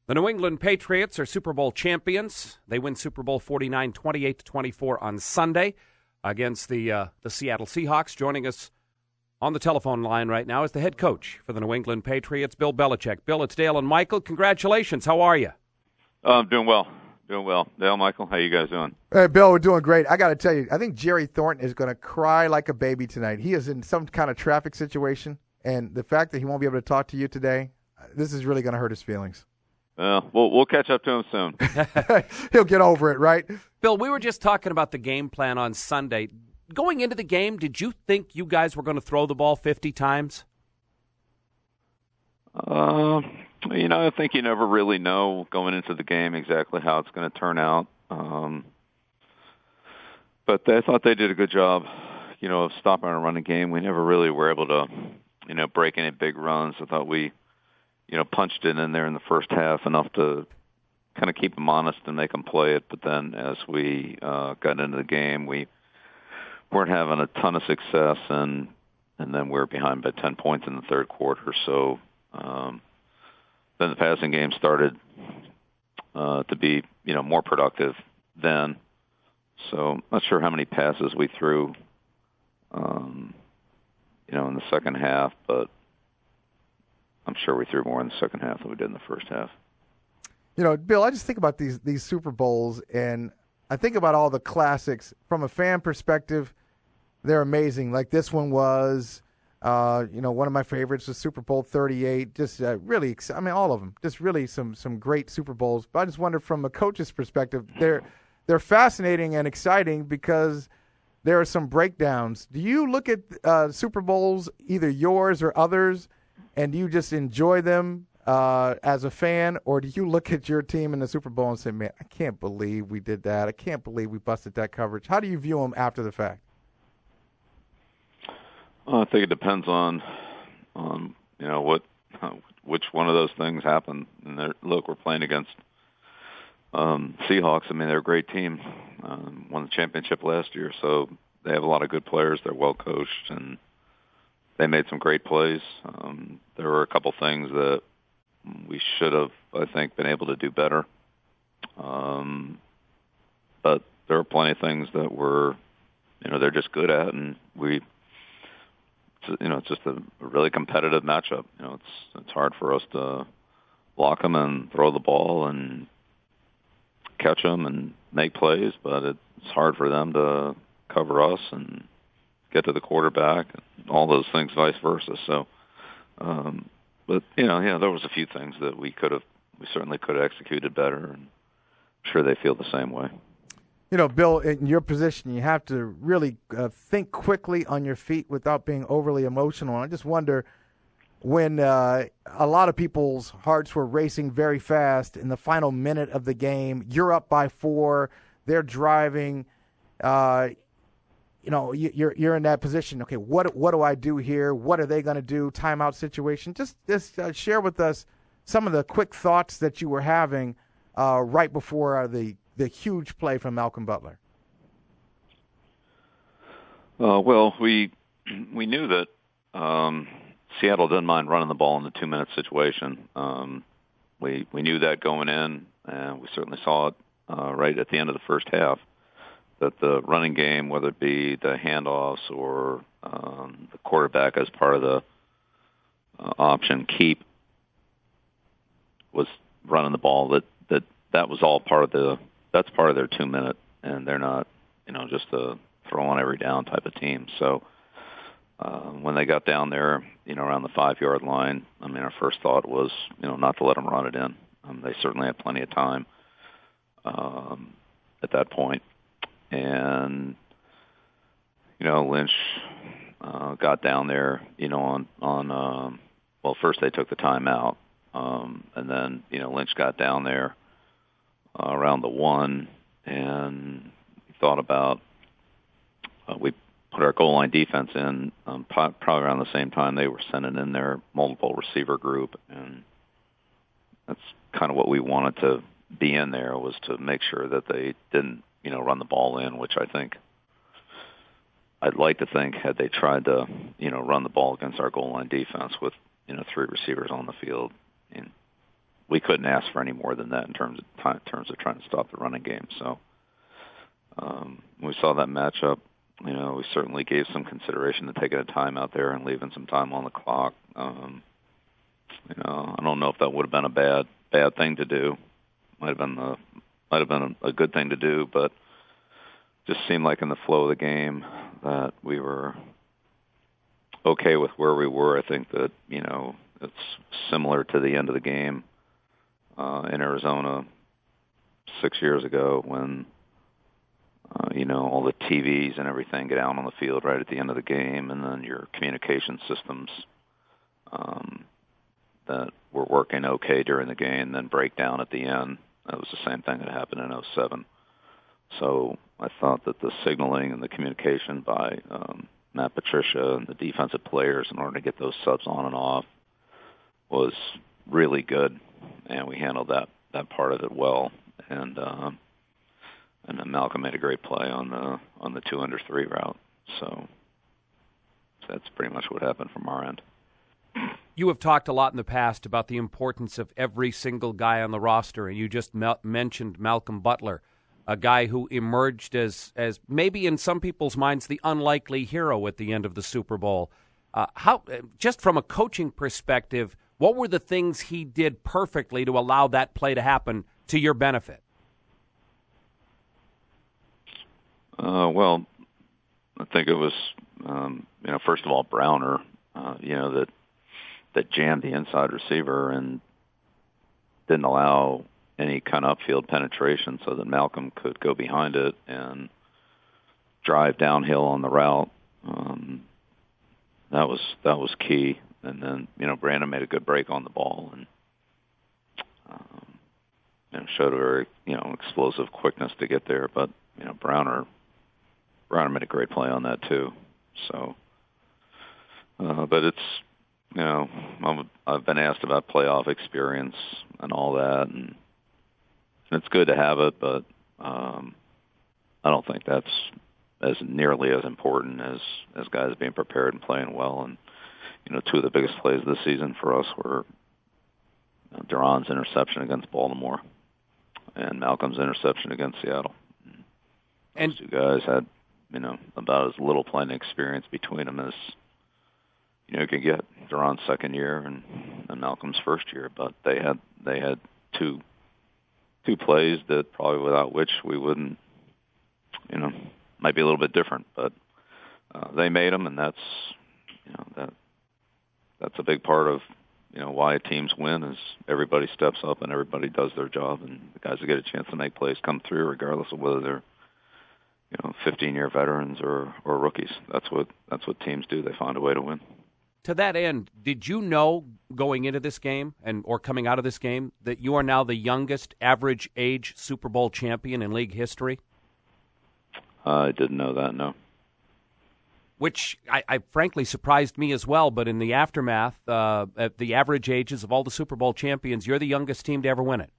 The New England Patriots are Super Bowl champions. They win Super Bowl 49, 28-24 on Sunday against the Seattle Seahawks. Joining us on the telephone line right now is the head coach for the New England Patriots, Bill Belichick. Bill, it's Dale and Michael. Congratulations. How are you? I'm doing well. Dale, Michael, how you guys doing? Hey, Bill, we're doing great. I got to tell you, I think Jerry Thornton is going to cry like a baby tonight. He is in some kind of traffic situation, and the fact that he won't be able to talk to you today, this is really going to hurt his feelings. We'll catch up to him soon. He'll get over it, right? Bill, we were just talking about the game plan on Sunday. Going into the game, did you think you guys were going to throw the ball 50 times? I think you never really know going into the game exactly how it's going to turn out. But I thought they did a good job, of stopping our running game. We never really were able to, break any big runs. I thought we punched it in there in the first half enough to kind of keep them honest and make them play it. But then as we got into the game, we weren't having a ton of success, and then we were behind by 10 points in the third quarter. So then the passing game started to be, more productive then. So I'm not sure how many passes we threw, in the second half, but I'm sure we threw more in the second half than we did in the first half. Bill, I just think about these Super Bowls, and I think about all the classics. From a fan perspective, they're amazing. Like this one was, one of my favorites was Super Bowl 38. Just really, all of them. Just really some great Super Bowls. But I just wonder from a coach's perspective, they're fascinating and exciting because there are some breakdowns. Do you look at Super Bowls, either yours or others, and do you just enjoy them as a fan, or do you look at your team in the Super Bowl and say, man, I can't believe we did that. I can't believe we busted that coverage. How do you view them after the fact? Well, I think it depends on which one of those things happened. And look, we're playing against Seahawks. They're a great team. Won the championship last year, so they have a lot of good players. They're well coached, and they made some great plays. There were a couple things that we should have, I think, been able to do better. But there are plenty of things that they're just good at, and it's just a really competitive matchup. It's hard for us to block them and throw the ball and catch them and make plays, but it's hard for them to cover us and get to the quarterback and all those things, vice versa. So, but there was a few things that we certainly could have executed better, and I'm sure they feel the same way. Bill, in your position, you have to really think quickly on your feet without being overly emotional. I just wonder, when a lot of people's hearts were racing very fast in the final minute of the game, you're up by 4, they're driving, you're in that position. Okay, what do I do here? What are they going to do? Timeout situation. Just share with us some of the quick thoughts that you were having right before the huge play from Malcolm Butler. Well, we knew that Seattle didn't mind running the ball in the 2-minute situation. We knew that going in, and we certainly saw it right at the end of the first half, that the running game, whether it be the handoffs or the quarterback as part of the option keep, was running the ball. That was all that's part of their 2-minute, and they're not, just a throw on every down type of team. So when they got down there, around the 5-yard line, our first thought was, not to let them run it in. They certainly had plenty of time at that point. And, Lynch got down there, first they took the timeout, and then, Lynch got down there around the 1, and thought about, we put our goal line defense in probably around the same time they were sending in their multiple receiver group, and that's kind of what we wanted to be in there, was to make sure that they didn't, run the ball in, which I'd like to think had they tried to, run the ball against our goal line defense with, 3 receivers on the field, and we couldn't ask for any more than that in terms of trying to stop the running game. So when we saw that matchup, we certainly gave some consideration to taking a time out there and leaving some time on the clock. I don't know if that would have been a bad thing to do. Might have been a good thing to do, but just seemed like in the flow of the game that we were okay with where we were. I think that it's similar to the end of the game in Arizona 6 years ago when all the TVs and everything get out on the field right at the end of the game, and then your communication systems that were working okay during the game then break down at the end. That was the same thing that happened in '07. So I thought that the signaling and the communication by Matt Patricia and the defensive players in order to get those subs on and off was really good, and we handled that part of it well. And then Malcolm made a great play on the 2-under-3 route. So that's pretty much what happened from our end. You have talked a lot in the past about the importance of every single guy on the roster, and you just mentioned Malcolm Butler, a guy who emerged as maybe in some people's minds the unlikely hero at the end of the Super Bowl. How, just from a coaching perspective, what were the things he did perfectly to allow that play to happen to your benefit? Well, I think it was, first of all, Browner, that jammed the inside receiver and didn't allow any kind of upfield penetration so that Malcolm could go behind it and drive downhill on the route. That was key. And then, Brandon made a good break on the ball and showed a very, explosive quickness to get there. But, Browner made a great play on that too. So, but it's, I've been asked about playoff experience and all that, and it's good to have it, but I don't think that's as nearly as important as guys being prepared and playing well. And two of the biggest plays this season for us were Duran's interception against Baltimore and Malcolm's interception against Seattle. And those two guys had about as little playing experience between them as you could get. Duran's second year and Malcolm's first year, but they had two plays that probably without which we wouldn't, might be a little bit different, but they made them, and that's a big part of why teams win is everybody steps up and everybody does their job, and the guys that get a chance to make plays come through regardless of whether they're 15-year veterans or rookies. That's what teams do. They find a way to win. To that end, did you know going into this game or coming out of this game that you are now the youngest average age Super Bowl champion in league history? I didn't know that, no. Which I frankly surprised me as well, but in the aftermath, at the average ages of all the Super Bowl champions, you're the youngest team to ever win it.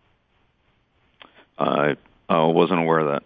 I wasn't aware of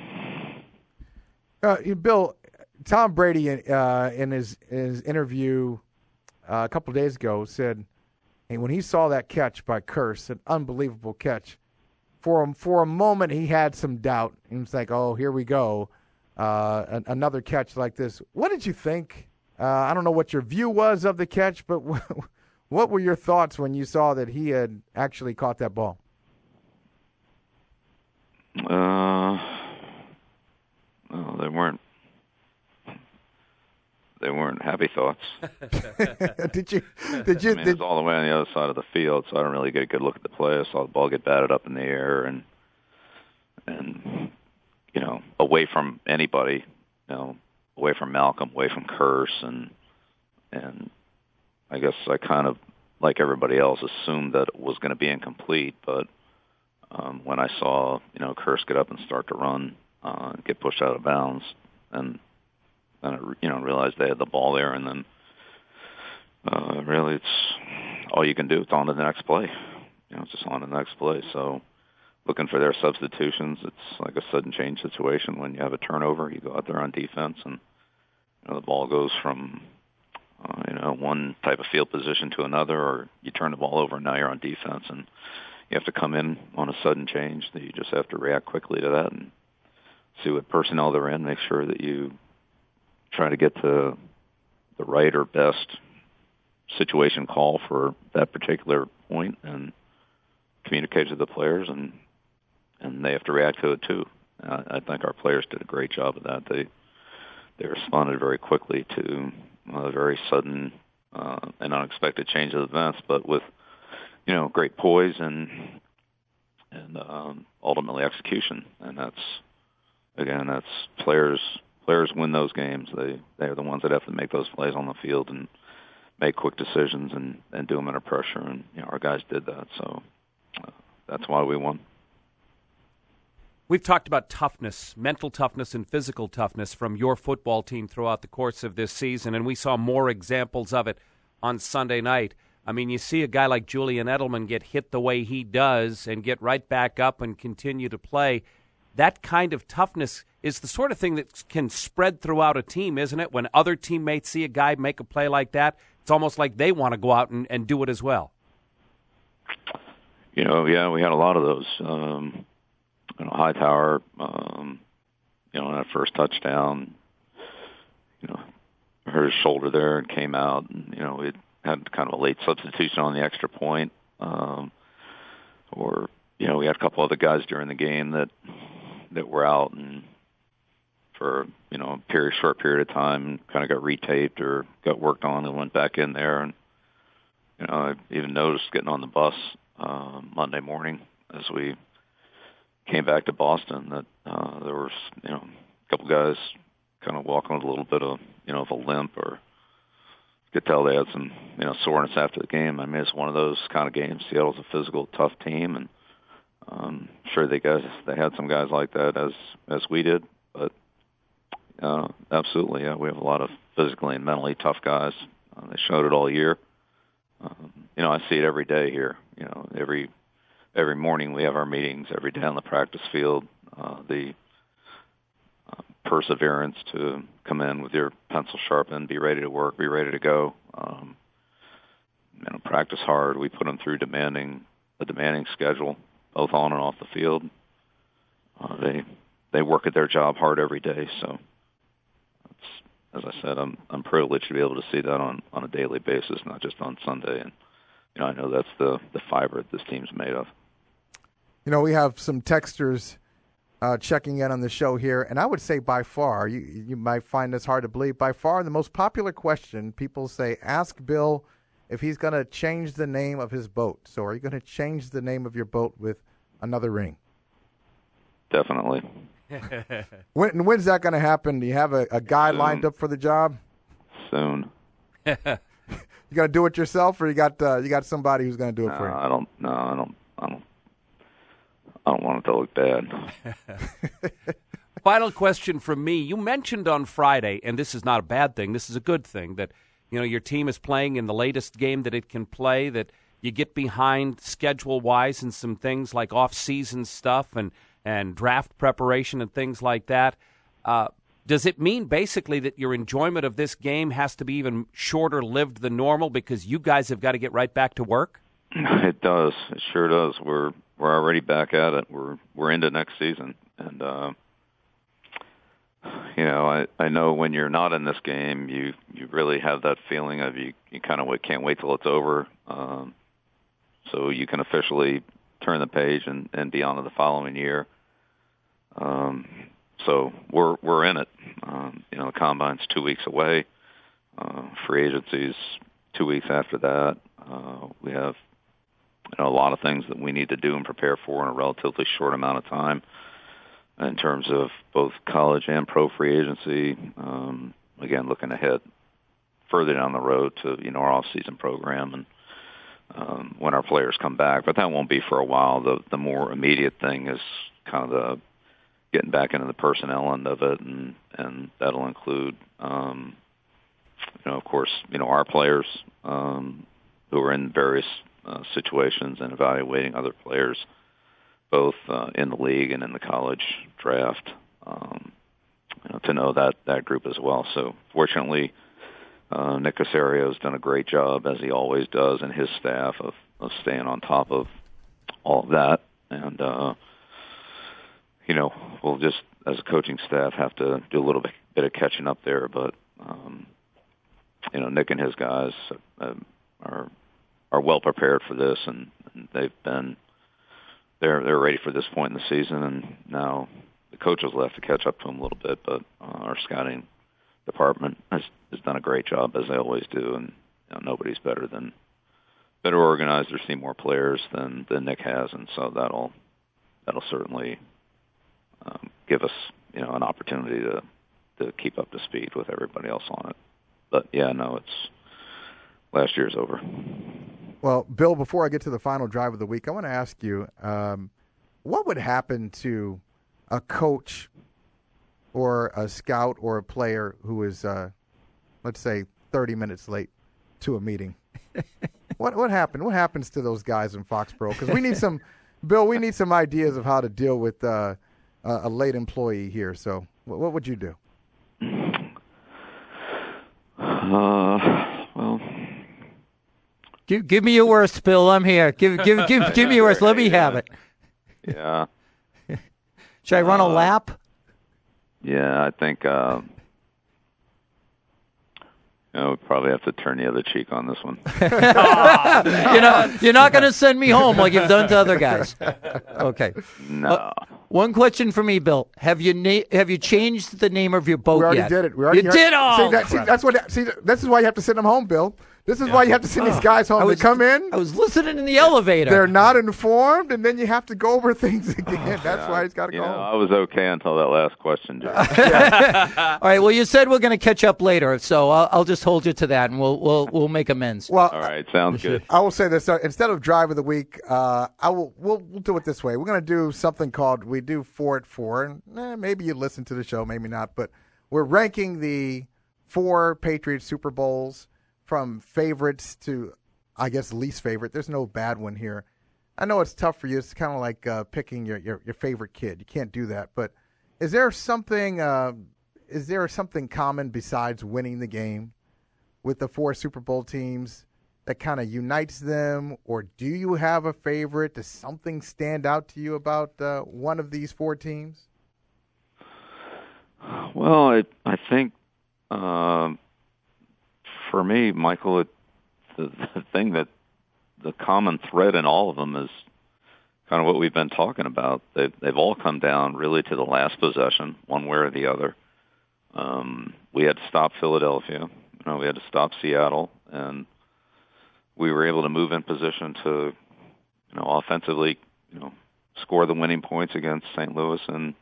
that. Bill, Tom Brady in his interview a couple of days ago said, hey, when he saw that catch by Kearse, an unbelievable catch, for a moment he had some doubt. He was like, oh, here we go, another catch like this. What did you think? I don't know what your view was of the catch, but what were your thoughts when you saw that he had actually caught that ball? Well, they weren't happy thoughts. Did you? It's all the way on the other side of the field, so I don't really get a good look at the play. I saw the ball get batted up in the air and away from anybody, away from Malcolm, away from Kearse, and I guess I kind of, like everybody else, assumed that it was going to be incomplete. But when I saw Kearse get up and start to run, get pushed out of bounds, and then I realized they had the ball there, and then really it's all you can do. It's on to the next play. It's just on to the next play. So looking for their substitutions, it's like a sudden change situation. When you have a turnover, you go out there on defense, and the ball goes from one type of field position to another, or you turn the ball over and now you're on defense and you have to come in on a sudden change. That you just have to react quickly to that and see what personnel they're in, make sure that you try to get to the right or best situation call for that particular point and communicate to the players, and they have to react to it too. I think our players did a great job of that. They responded very quickly to a very sudden and unexpected change of events, but with great poise and ultimately execution. And that's players win those games. They are the ones that have to make those plays on the field and make quick decisions and do them under pressure. And our guys did that, so that's why we won. We've talked about toughness, mental toughness and physical toughness from your football team throughout the course of this season, and we saw more examples of it on Sunday night. I mean, you see a guy like Julian Edelman get hit the way he does and get right back up and continue to play. That kind of toughness is the sort of thing that can spread throughout a team, isn't it? When other teammates see a guy make a play like that, it's almost like they want to go out and do it as well. Yeah, we had a lot of those. Hightower, on that first touchdown, hurt his shoulder there and came out, and it had kind of a late substitution on the extra point. We had a couple other guys during the game that were out and for a short period of time, kind of got retaped or got worked on and went back in there. And I even noticed getting on the bus Monday morning as we came back to Boston that there was a couple guys kind of walking with a little bit of of a limp, or you could tell they had some soreness after the game. I mean, it's one of those kind of games. Seattle's a physical, tough team, and sure they had some guys like that as we did, but absolutely, yeah, we have a lot of physically and mentally tough guys. They showed it all year. I see it every day here. Every morning we have our meetings, every day on the practice field. The perseverance to come in with your pencil sharpened, be ready to work, be ready to go. Practice hard. We put them through a demanding schedule, both on and off the field. They work at their job hard every day. So, as I said, I'm privileged to be able to see that on a daily basis, not just on Sunday. And I know that's the fiber that this team's made of. We have some texters checking in on the show here, and I would say by far, you might find this hard to believe, by far the most popular question people say, ask Bill if he's going to change the name of his boat. So are you going to change the name of your boat with another ring? Definitely. When's that going to happen? Do you have a guy Soon. lined up for the job? Soon. You going to do it yourself, or you got somebody who's going to do it for you? I don't want it to look bad. Final question from me. You mentioned on Friday, and this is not a bad thing, this is a good thing, that your team is playing in the latest game that it can play, that you get behind schedule-wise and some things like off-season stuff and draft preparation and things like that. Does it mean basically that your enjoyment of this game has to be even shorter-lived than normal because you guys have got to get right back to work? It does. It sure does. We're already back at it. We're into next season, and I know when you're not in this game, you really have that feeling of you kind of can't wait till it's over, so you can officially turn the page and be on to the following year. So we're in it. The combine's 2 weeks away. Free agency's 2 weeks after that. We have a lot of things that we need to do and prepare for in a relatively short amount of time in terms of both college and pro free agency. Again, looking ahead further down the road to our off-season program and when our players come back. But that won't be for a while. The more immediate thing is kind of the getting back into the personnel end of it, and that'll include, of course, our players who are in various situations and evaluating other players, both in the league and in the college draft, to know that group as well. So fortunately, Nick Casario's done a great job, as he always does, and his staff of staying on top of all of that. And, we'll just, as a coaching staff, have to do a little bit of catching up there. But, Nick and his guys are well prepared for this, and they're ready for this point in the season. And now the coaches will have to catch up to them a little bit, but our scouting department has done a great job, as they always do, and nobody's better organized or see more players than Nick has, and so that'll certainly give us an opportunity to keep up to speed with everybody else on it. But it's last year's over. Well, Bill, before I get to the final drive of the week, I want to ask you, what would happen to a coach or a scout or a player who is, let's say, 30 minutes late to a meeting? What happened? What happens to those guys in Foxborough? Because we need some, Bill, we need some ideas of how to deal with a late employee here. So what would you do? Well, give me your worst, Bill. I'm here. Give me your worst. Let me have it. Yeah. Should I run a lap? Yeah, I think we probably have to turn the other cheek on this one. You're not going to send me home like you've done to other guys. Okay. No. One question for me, Bill. Have you changed the name of your boat yet? We already did it. You did? Oh, this is why you have to send them home, Bill. This is why you have to send these guys home. They come in. I was listening in the elevator. They're not informed, and then you have to go over things again. That's why he's got to go home. I was okay until that last question, Joe. All right. Well, you said we're going to catch up later, so I'll just hold you to that, and we'll make amends. Well, all right. Sounds good. I will say this: instead of drive of the week, we'll do it this way. We're going to do something called we do 4 at 4. And, maybe you listen to the show, maybe not, but we're ranking the 4 Patriots Super Bowls from favorites to, I guess, least favorite. There's no bad one here. I know it's tough for you. It's kind of like picking your favorite kid. You can't do that. But is there something common besides winning the game with the 4 Super Bowl teams that kind of unites them? Or do you have a favorite? Does something stand out to you about one of these 4 teams? Well, I think for me, Michael, the thing that the common thread in all of them is kind of what we've been talking about. They've all come down really to the last possession, one way or the other. We had to stop Philadelphia. We had to stop Seattle, and we were able to move in position to, offensively, score the winning points against St. Louis and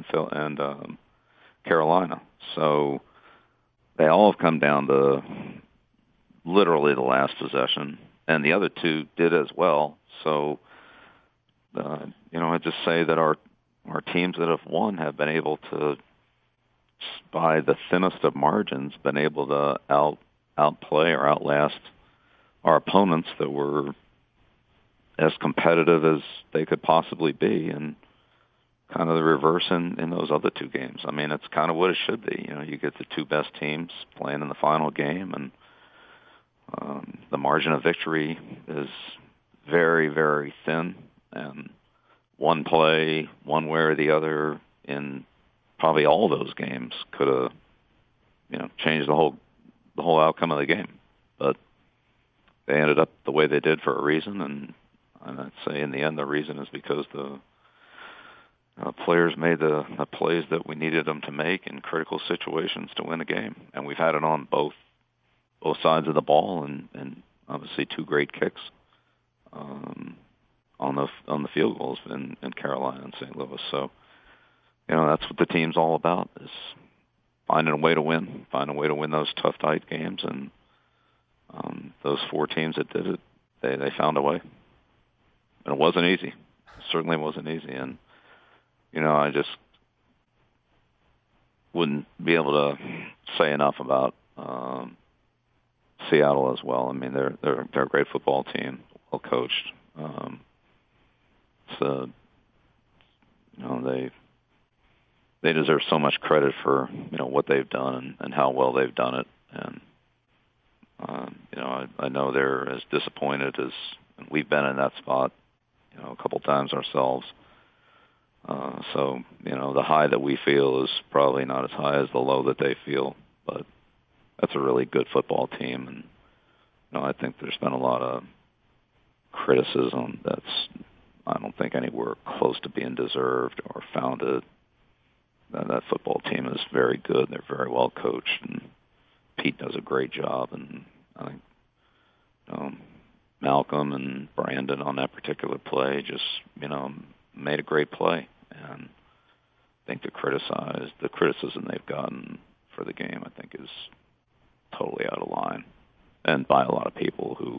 Carolina. So they all have come down to literally the last possession, and the other 2 did as well. So, I just say that our teams that have won have been able to, by the thinnest of margins, been able to outplay or outlast our opponents that were as competitive as they could possibly be, and kind of the reverse in those other 2 games. I mean, it's kind of what it should be. You get the 2 best teams playing in the final game, and the margin of victory is very, very thin, and one play, one way or the other, in probably all those games could have, changed the whole outcome of the game. But they ended up the way they did for a reason, and I'd say in the end the reason is because the players made the plays that we needed them to make in critical situations to win a game, and we've had it on both sides of the ball, and obviously 2 great kicks on the field goals in Carolina and St. Louis. So, that's what the team's all about, is finding a way to win those tough, tight games, and those 4 teams that did it, they found a way. And it wasn't easy. It certainly wasn't easy, and I just wouldn't be able to say enough about Seattle as well. I mean, they're a great football team, well coached. They deserve so much credit for what they've done and how well they've done it. And I know they're as disappointed as we've been in that spot, a couple times ourselves. So, the high that we feel is probably not as high as the low that they feel, but that's a really good football team. And, I think there's been a lot of criticism that's, I don't think, anywhere close to being deserved or founded. That football team is very good. They're very well coached, and Pete does a great job. And I think Malcolm and Brandon on that particular play just, made a great play. And I think the criticism they've gotten for the game, I think, is totally out of line, and by a lot of people who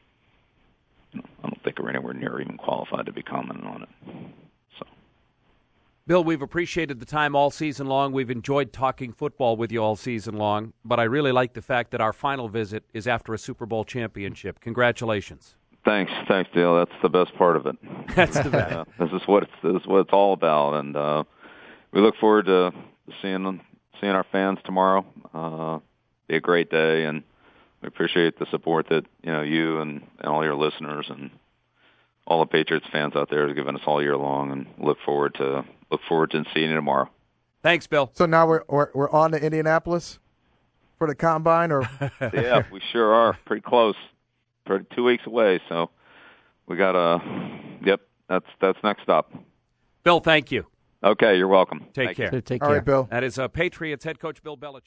I don't think are anywhere near even qualified to be commenting on it. So, Bill, we've appreciated the time all season long. We've enjoyed talking football with you all season long, but I really like the fact that our final visit is after a Super Bowl championship. Congratulations. Thanks, Dale. That's the best part of it. That's the best. This is what it's all about, and we look forward to seeing our fans tomorrow. Be a great day, and we appreciate the support that you and all your listeners and all the Patriots fans out there have given us all year long, and look forward to seeing you tomorrow. Thanks, Bill. So now we're on to Indianapolis for the combine, or yeah, we sure are. Pretty close. 2 weeks away, so we got yep, that's next stop. Bill, thank you. Okay, you're welcome. Take care. Take all care. right, Bill. That is Patriots head coach Bill Belichick.